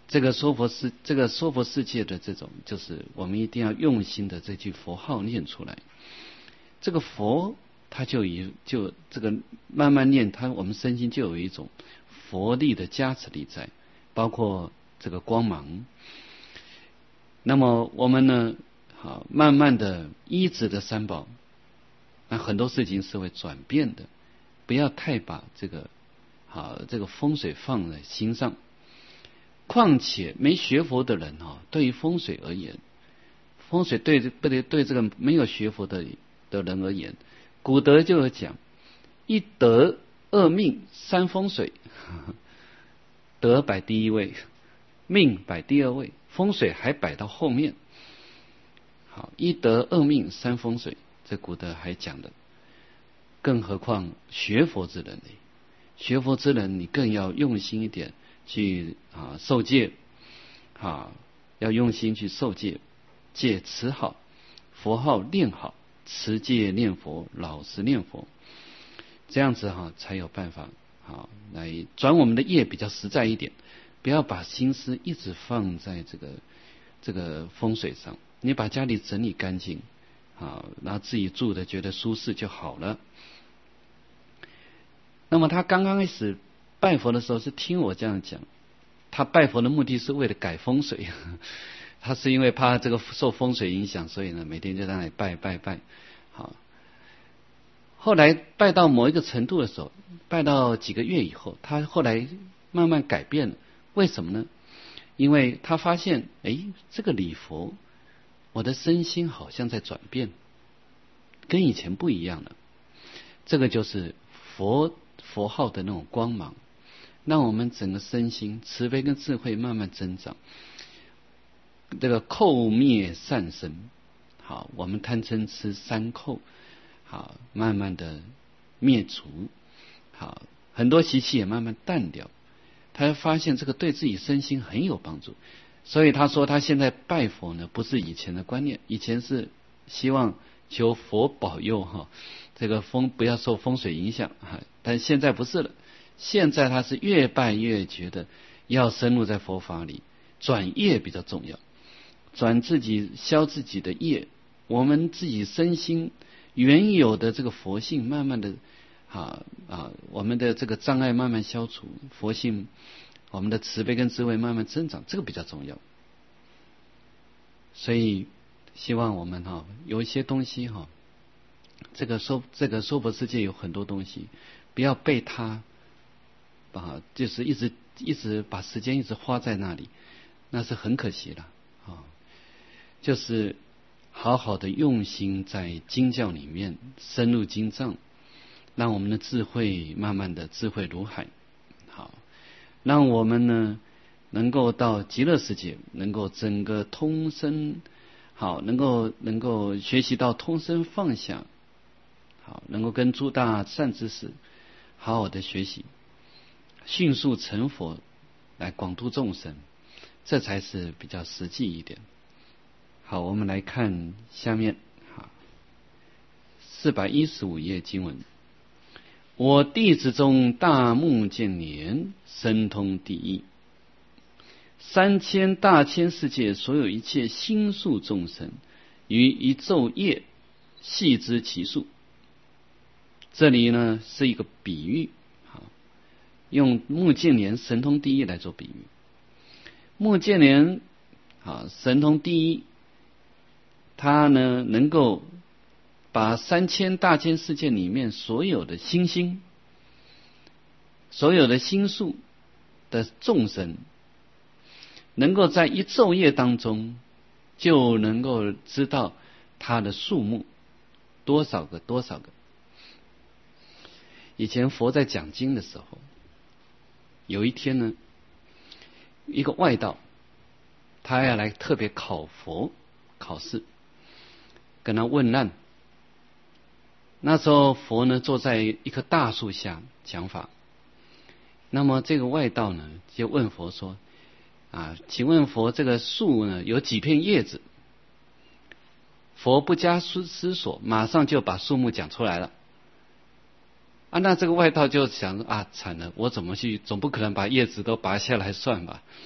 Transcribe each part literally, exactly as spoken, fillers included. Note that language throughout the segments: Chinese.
这个说佛世这个说佛世界的这种，就是我们一定要用心的这句佛号念出来。这个佛，它就有就这个慢慢念，它我们身心就有一种佛力的加持力在，包括这个光芒。那么我们呢，好慢慢的依止的三宝，那很多事情是会转变的，不要太把这个好这个风水放在心上。况且没学佛的人啊，对于风水而言，风水对不对对这个没有学佛的的人而言，古德就有讲，一德二命三风水，德摆第一位，命摆第二位，风水还摆到后面。好，一德二命三风水，这古德还讲的。更何况学佛之人呢？学佛之人，你更要用心一点去啊受戒，啊要用心去受戒，戒持好，佛号念好，持戒念佛，老实念佛，这样子哈、啊、才有办法啊来转我们的业比较实在一点，不要把心思一直放在这个这个风水上。你把家里整理干净啊，然后自己住的觉得舒适就好了。那么他刚刚开始拜佛的时候是听我这样讲，他拜佛的目的是为了改风水，他是因为怕这个受风水影响，所以呢每天就在那里拜拜拜。好，后来拜到某一个程度的时候，拜到几个月以后，他后来慢慢改变了。为什么呢？因为他发现，哎，这个礼佛，我的身心好像在转变，跟以前不一样了。这个就是佛佛号的那种光芒，让我们整个身心慈悲跟智慧慢慢增长。这个叩灭善生，好，我们贪嗔痴三叩，好，慢慢的灭除，好，很多习气也慢慢淡掉。他发现这个对自己身心很有帮助，所以他说他现在拜佛呢，不是以前的观念，以前是希望求佛保佑哈，这个风不要受风水影响哈，但现在不是了，现在他是越拜越觉得要深入在佛法里，转业比较重要，转自己消自己的业，我们自己身心原有的这个佛性慢慢的啊啊，我们的这个障碍慢慢消除，佛性我们的慈悲跟智慧慢慢增长，这个比较重要。所以希望我们哈、啊、有一些东西哈、啊，这个说这个娑婆世界有很多东西，不要被他啊就是一直一直把时间一直花在那里，那是很可惜的啊。就是好好的用心在经教里面深入经藏，让我们的智慧慢慢的智慧如海，好，让我们呢能够到极乐世界，能够整个通身，好，能够能够学习到通身放下，好，能够跟诸大善知识好好的学习，迅速成佛，来广度众生，这才是比较实际一点。好，我们来看下面，好，四百一十五页经文。我弟子中大目犍连神通第一，三千大千世界所有一切心数众生，于一昼夜细知其数。这里呢是一个比喻，好，用目犍连神通第一来做比喻。目犍连啊神通第一，他呢能够把三千大千世界里面所有的星星，所有的星数的众生，能够在一昼夜当中就能够知道它的数目多少个多少个。以前佛在讲经的时候，有一天呢，一个外道他要来特别考佛考试，跟他问难。那时候佛呢坐在一棵大树下讲法，那么这个外道呢就问佛说啊，请问佛这个树呢有几片叶子？佛不加思思索，马上就把数目讲出来了。啊，那这个外道就想啊，惨了，我怎么去，总不可能把叶子都拔下来算吧？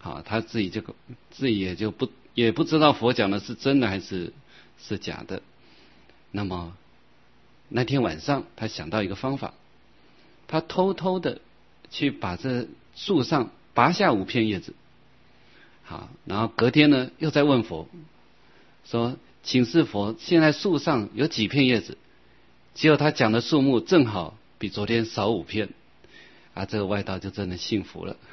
好，他自己就自己也就不也不知道佛讲的是真的还是是假的。那么那天晚上，他想到一个方法，他偷偷的去把这树上拔下五片叶子，好，然后隔天呢又再问佛说：“请示佛，现在树上有几片叶子？”结果他讲的数目正好比昨天少五片，啊，这个外道就真的幸福了。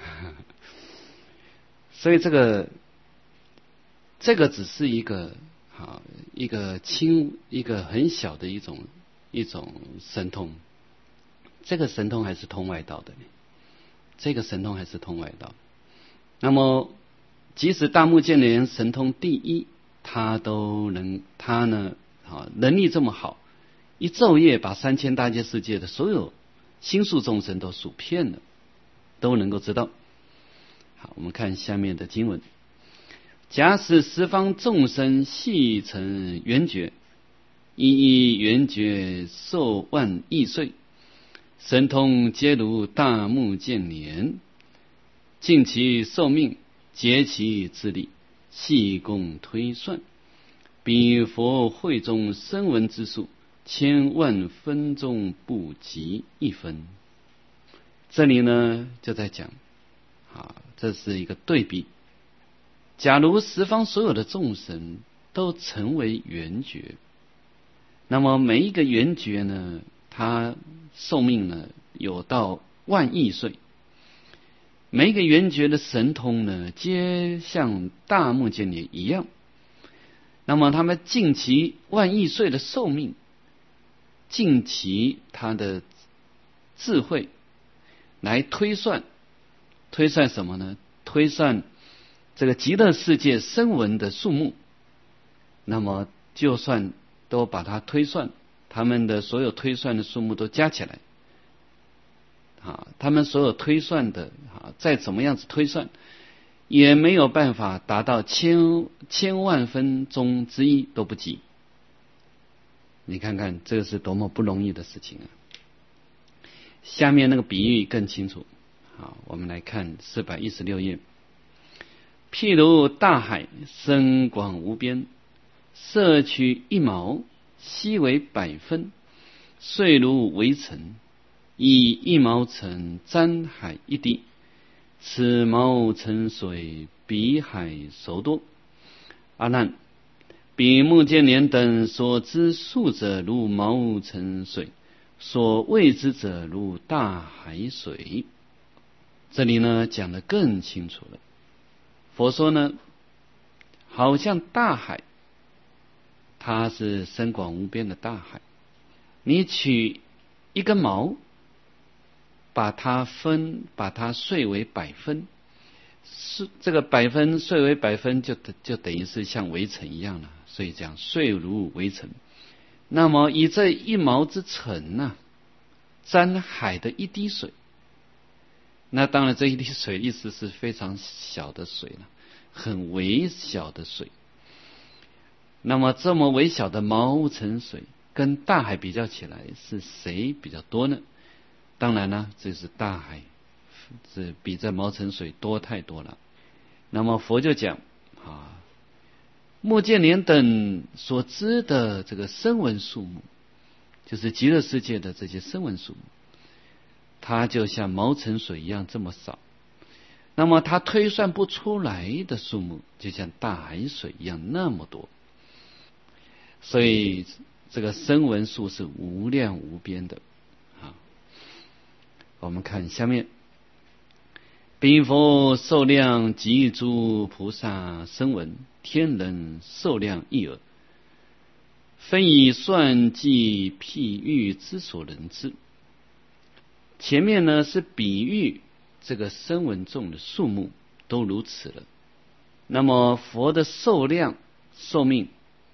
所以这个这个只是一个好一个轻一个很小的一种一种神通，这个神通还是通外道的，这个神通还是通外道。那么即使大目犍连神通第一，他都能他呢啊能力这么好，一昼夜把三千大千世界的所有心术众生都数遍了，都能够知道。好，我们看下面的经文：假使十方众生细成圆觉，一一圆觉寿万亿岁，神通皆如大目犍连，尽其寿命，竭其智力，细共推算，彼佛会中声闻之数，千万分中不及一分。这里呢就在讲啊，这是一个对比。假如十方所有的众生都成为圆觉，那么每一个圆觉呢，它寿命呢有到万亿岁，每一个圆觉的神通呢，皆像大目犍连一样。那么他们尽其万亿岁的寿命，尽其他的智慧来推算，推算什么呢？推算这个极乐世界声闻的数目。那么就算都把它推算，他们的所有推算的数目都加起来，啊，他们所有推算的啊，再怎么样子推算，也没有办法达到千千万分中之一都不及。你看看这个是多么不容易的事情啊！下面那个比喻更清楚。好，我们来看四百一十六页。譬如大海深广无边，摄取一毛，悉为百分，遂如围城，以一毛成沾海一滴，此毛成水，比海熟多。阿难，比目犍连等所知数者如毛成水，所未知者如大海水。这里呢讲得更清楚了。佛说呢，好像大海，它是深广无边的大海，你取一根毛，把它分，把它碎为百分，是这个百分碎为百分，就就等于是像围城一样了，所以讲碎如围城。那么以这一毛之尘呢、啊，沾海的一滴水，那当然这一滴水意思是非常小的水了，很微小的水。那么这么微小的毛成水，跟大海比较起来，是谁比较多呢？当然呢，这是大海，是比这毛成水多太多了。那么佛就讲啊，目犍连等所知的这个声闻数目，就是极乐世界的这些声闻数目，它就像毛成水一样这么少。那么它推算不出来的数目，就像大海水一样那么多。所以这个声闻数是无量无边的啊。我们看下面，彼佛寿量及诸菩萨声闻天人寿量一耳，分以算计譬喻之所能知。前面呢是比喻这个声闻众的数目都如此了，那么佛的寿量寿命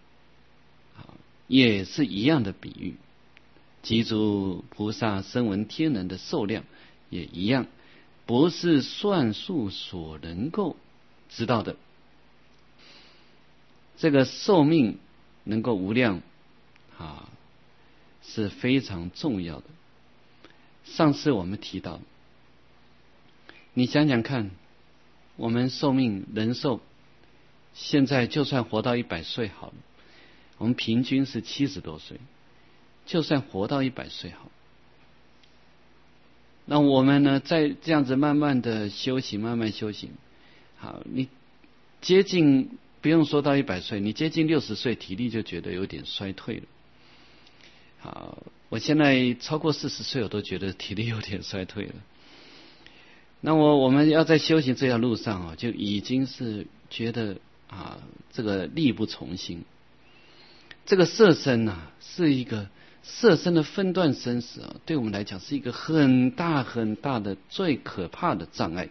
也是一样的比喻，及诸菩萨声闻天人的寿量也一样，不是算数所能够知道的。这个寿命能够无量啊，是非常重要的。上次我们提到，你想想看， 我们寿命人寿现在就算活到一百岁好了，我们平均是七十多岁，就算活到一百岁好，那我们呢，在这样子慢慢的修行，慢慢修行，好，你接近不用说到一百岁，你接近六十岁，体力就觉得有点衰退了。好，我现在超过四十岁，我都觉得体力有点衰退了。那我我们要在修行这条路上啊，就已经是觉得啊，这个力不从心。这个色身啊，是一个色身的分段生死啊，对我们来讲是一个很大很大的、最可怕的障碍。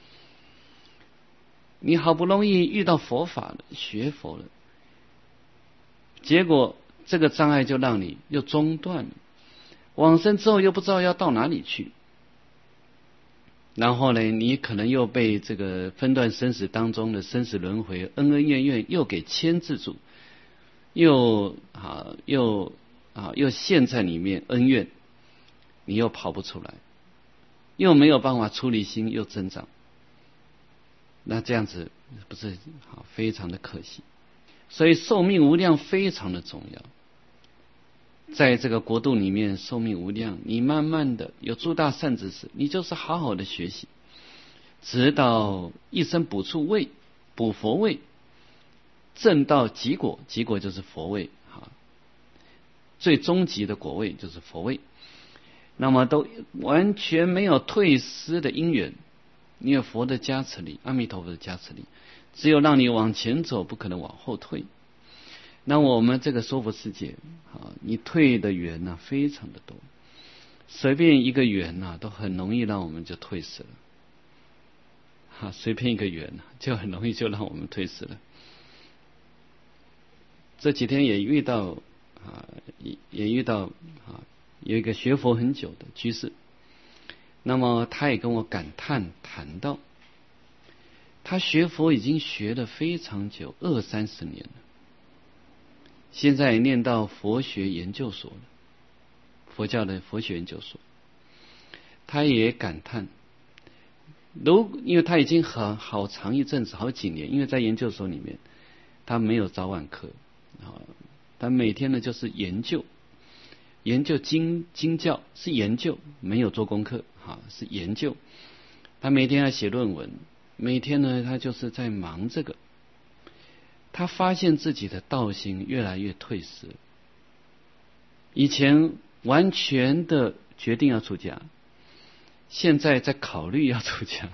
你好不容易遇到佛法了，学佛了，结果这个障碍就让你又中断了，往生之后又不知道要到哪里去，然后呢，你可能又被这个分段生死当中的生死轮回、恩恩怨怨又给牵制住，又啊又啊又陷在里面恩怨，你又跑不出来，又没有办法出离心，又增长。那这样子不是好非常的可惜。所以寿命无量非常的重要，在这个国度里面寿命无量，你慢慢的有诸大善知识，你就是好好的学习，直到一生补处位，补佛位，证到极果，极果就是佛位，最终极的果位就是佛位，那么都完全没有退失的因缘，你有佛的加持力，阿弥陀佛的加持力，只有让你往前走，不可能往后退。那我们这个娑婆世界啊，你退的缘呢、啊、非常的多，随便一个缘呐、啊、都很容易让我们就退失了，哈、啊，随便一个缘呐、啊、就很容易就让我们退失了。这几天也遇到啊，也也遇到啊，有一个学佛很久的居士，那么他也跟我感叹谈到，他学佛已经学了非常久，二三十年了。现在念到佛学研究所了，佛教的佛学研究所，他也感叹，如因为他已经很好长一阵子，好几年，因为在研究所里面，他没有早晚课啊，他每天呢就是研究，研究经经教是研究，没有做功课哈，是研究。他每天要写论文，每天呢他就是在忙这个。他发现自己的道心越来越退失，以前完全的决定要出家，现在在考虑要出家，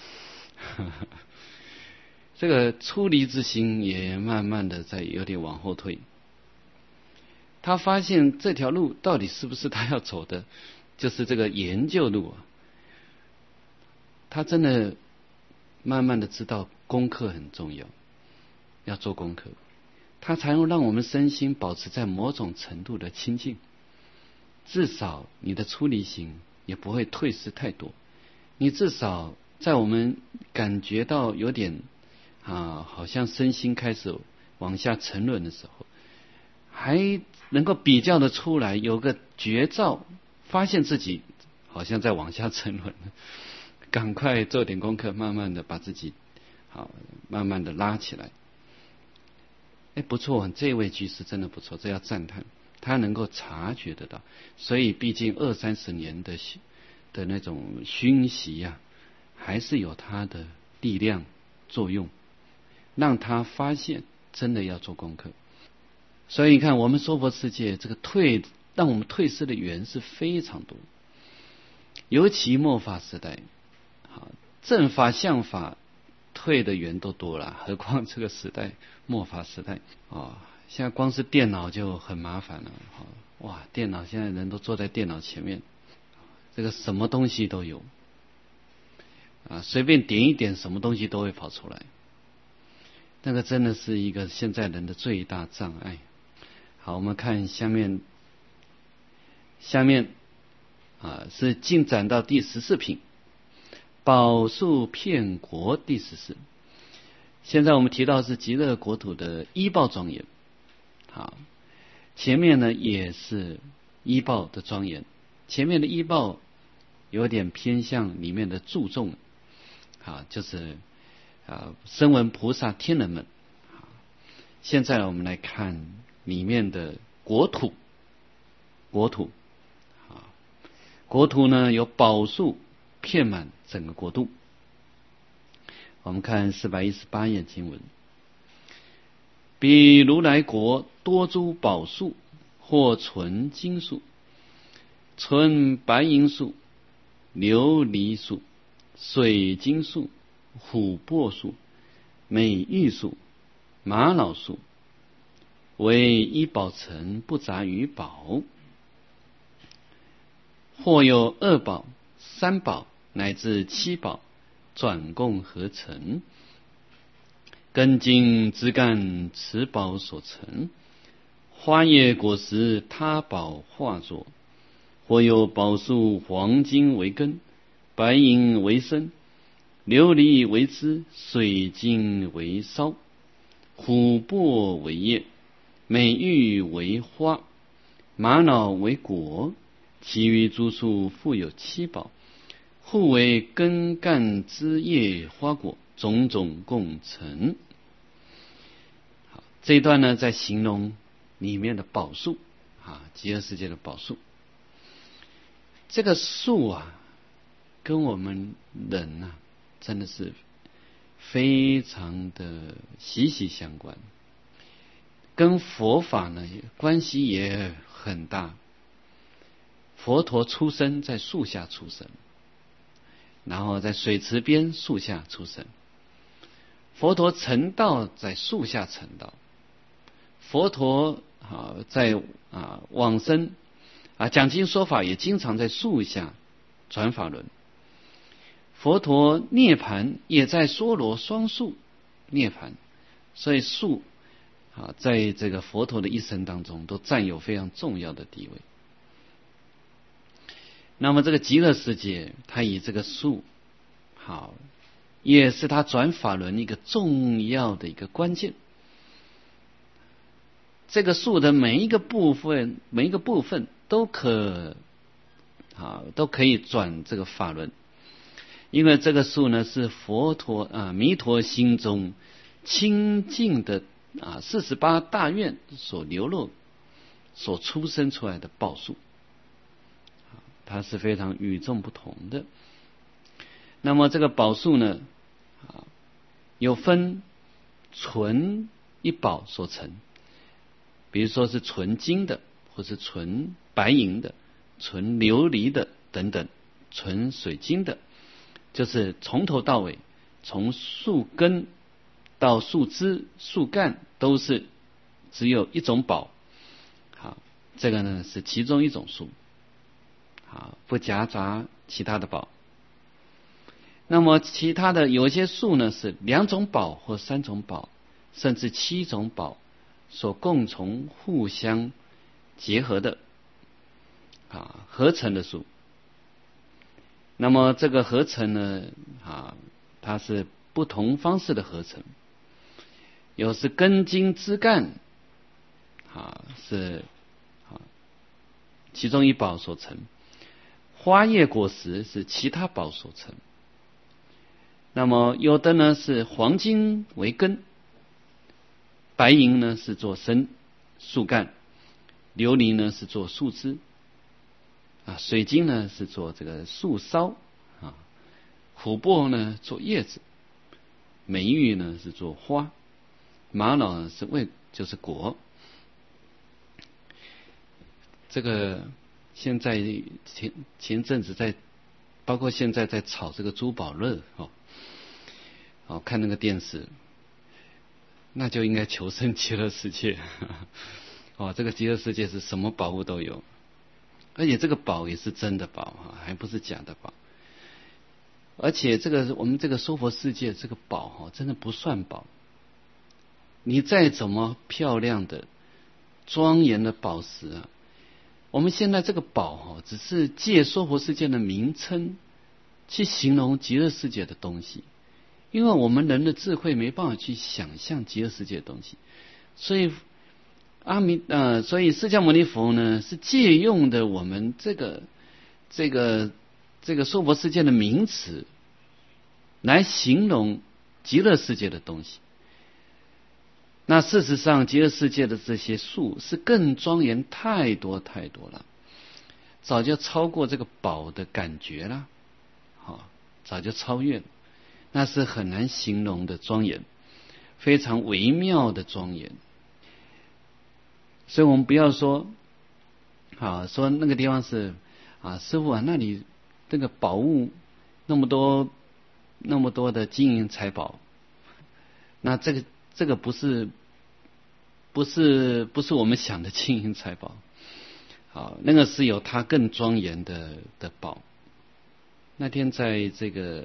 这个出离之心也慢慢的在有点往后退。他发现这条路到底是不是他要走的，就是这个研究路啊。他真的慢慢的知道功课很重要，要做功课，它才能让我们身心保持在某种程度的清净，至少你的出离心也不会退失太多，你至少在我们感觉到有点啊，好像身心开始往下沉沦的时候，还能够比较的出来，有个觉照，发现自己好像在往下沉沦，赶快做点功课，慢慢的把自己好慢慢的拉起来。哎，不错，这位居士真的不错，这要赞叹，他能够察觉得到，所以毕竟二三十年的的那种熏习呀、啊，还是有他的力量作用，让他发现真的要做功课。所以你看，我们娑婆世界这个退，让我们退失的缘是非常多，尤其末法时代，好正法相法退的缘都多了，何况这个时代末法时代啊、哦，现在光是电脑就很麻烦了、哦、哇，电脑现在人都坐在电脑前面，这个什么东西都有啊，随便点一点什么东西都会跑出来，那个真的是一个现在人的最大障碍。好，我们看下面，下面啊是进展到第十四品，宝树遍国第十四。现在我们提到是极乐国土的依报庄严，好，前面呢也是依报的庄严，前面的依报有点偏向里面的注重，好，就是啊声闻菩萨天人们。现在我们来看里面的国土，国土啊，国土呢有宝树遍满整个国度。我们看四百一十八页经文：彼如来国多诸宝树，或纯金树、纯白银树、琉璃树、水晶树、琥珀树、美玉树、玛瑙树，为一宝城不杂于宝。或有二宝、三宝乃至七宝，转供合成，根茎枝干此宝所成，花叶果实他宝化作。或有宝树黄金为根，白银为身，琉璃为枝，水晶为梢，琥珀为叶，美玉为花，玛瑙为果，其余诸树复有七宝，互为根干枝叶花果，种种共成。好，这一段呢，在形容里面的宝树啊，极乐世界的宝树。这个树啊，跟我们人啊，真的是非常的息息相关，跟佛法呢关系也很大。佛陀出生在树下出生，然后在水池边树下出生。佛陀成道在树下成道，佛陀啊在啊往生啊讲经说法也经常在树下转法轮。佛陀涅槃也在娑罗双树涅槃，所以树啊在这个佛陀的一生当中都占有非常重要的地位。那么这个极乐世界，它以这个树好，也是它转法轮一个重要的一个关键。这个树的每一个部分，每一个部分都可啊都可以转这个法轮，因为这个树呢是佛陀啊弥陀心中清净的啊四十八大愿所流露、所出生出来的宝树。它是非常与众不同的。那么这个宝树呢，啊，有分纯一宝所成，比如说是纯金的，或是纯白银的、纯琉璃的等等，纯水晶的，就是从头到尾，从树根到树枝、树干都是只有一种宝。好，这个呢是其中一种树。啊，不夹杂其他的宝。那么其他的有些树呢是两种宝或三种宝，甚至七种宝所共同互相结合的啊合成的树。那么这个合成呢啊，它是不同方式的合成，有是根茎枝干啊是啊其中一宝所成。花叶果实是其他宝所成，那么有的呢是黄金为根，白银呢是做身树干，琉璃呢是做树枝啊，水晶呢是做这个树梢啊，琥珀呢做叶子，美玉呢是做花，玛瑙呢是为就是果。这个现在前前阵子在，包括现在在炒这个珠宝热哦，哦看那个电视，那就应该求生极乐世界哦，这个极乐世界是什么宝物都有，而且这个宝也是真的宝哈，还不是假的宝。而且这个我们这个娑婆世界这个宝哈，真的不算宝。你再怎么漂亮的、庄严的宝石啊，我们现在这个宝哈，只是借娑婆世界的名称去形容极乐世界的东西，因为我们人的智慧没办法去想象极乐世界的东西，所以阿弥呃，所以释迦牟尼佛呢是借用的我们这个这个这个娑婆世界的名词来形容极乐世界的东西。那事实上，极乐世界的这些树是更庄严太多太多了，早就超过这个宝的感觉了，好，早就超越了，那是很难形容的庄严，非常微妙的庄严。所以我们不要说，啊，说那个地方是啊，师父啊，那里这个宝物那么多，那么多的金银财宝，那这个这个不是不是不是我们想的金银财宝，好，那个是有它更庄严的的宝。那天在这个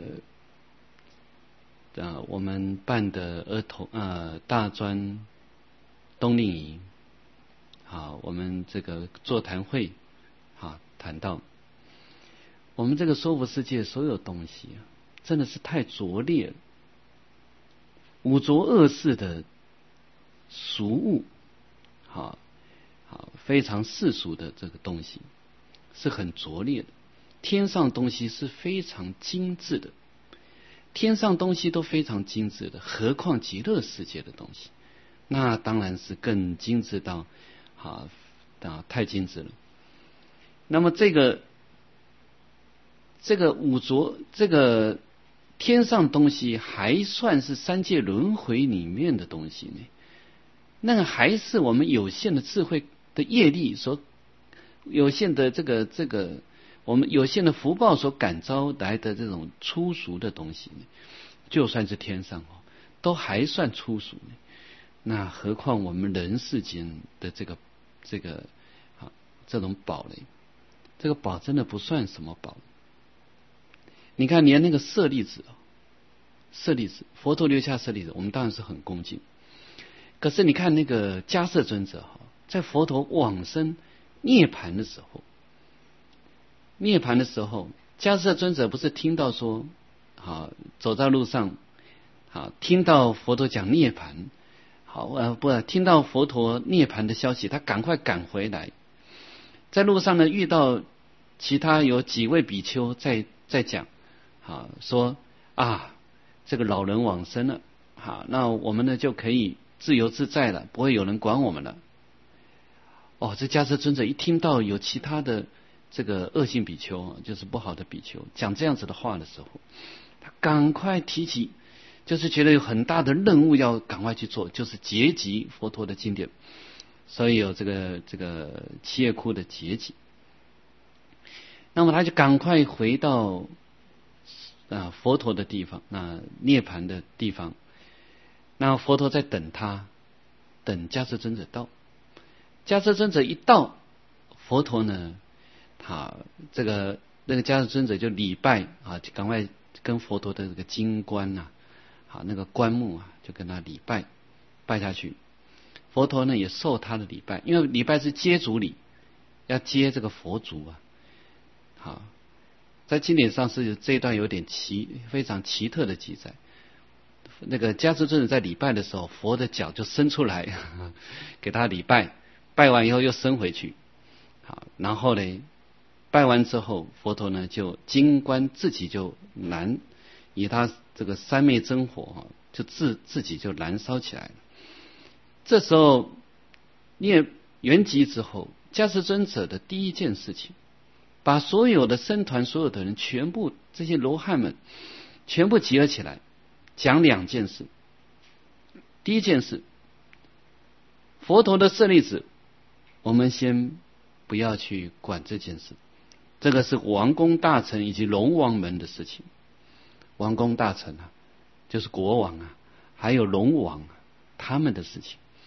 啊我们办的儿童呃大专冬令营，好，我们这个座谈会，好，谈到我们这个娑婆世界所有东西啊，真的是太拙劣了，五浊恶世的俗物，好，好，非常世俗的这个东西是很拙劣的。天上东西是非常精致的，天上东西都非常精致的，何况极乐世界的东西，那当然是更精致到啊啊太精致了。那么这个这个五浊这个天上东西还算是三界轮回里面的东西呢，那个还是我们有限的智慧的业力所有限的这个这个我们有限的福报所感召来的这种粗俗的东西呢，就算是天上哦，都还算粗俗呢。那何况我们人世间的这个这个啊这种宝呢？这个宝真的不算什么宝。你看，连那个舍利子哦，舍利子，佛陀留下舍利子，我们当然是很恭敬。可是你看那个迦叶尊者哈，在佛陀往生涅槃的时候，涅槃的时候，迦叶尊者不是听到说，好走在路上，好听到佛陀讲涅槃，好呃不听到佛陀涅槃的消息，他赶快赶回来，在路上呢遇到其他有几位比丘在在讲，好说啊这个老人往生了，好那我们呢就可以自由自在了，不会有人管我们了。哦，这迦叶尊者一听到有其他的这个恶性比丘，就是不好的比丘讲这样子的话的时候，他赶快提起，就是觉得有很大的任务要赶快去做，就是结集佛陀的经典，所以有这个这个七叶窟的结集。那么他就赶快回到啊佛陀的地方，那涅槃的地方，那佛陀在等他，等迦叶尊者到。迦叶尊者一到，佛陀呢，他这个那个迦叶尊者就礼拜啊，就赶快跟佛陀的这个金冠呐，好那个棺木啊，就跟他礼拜，拜下去。佛陀呢也受他的礼拜，因为礼拜是接足礼，要接这个佛足啊。好，在经典上是这一段有点奇，非常奇特的记载。那个迦叶尊者在礼拜的时候，佛的脚就伸出来呵呵给他礼拜，拜完以后又伸回去。好，然后呢，拜完之后，佛陀呢就金冠自己就燃，以他这个三昧真火就自自己就燃烧起来了。这时候念圆寂之后，迦叶尊者的第一件事情，把所有的僧团所有的人全部这些罗汉们全部集合起来，讲两件事。第一件事，佛陀的舍利子我们先不要去管这件事，这个是王公大臣以及龙王们的事情。王公大臣啊就是国王啊，还有龙王啊他们的事情。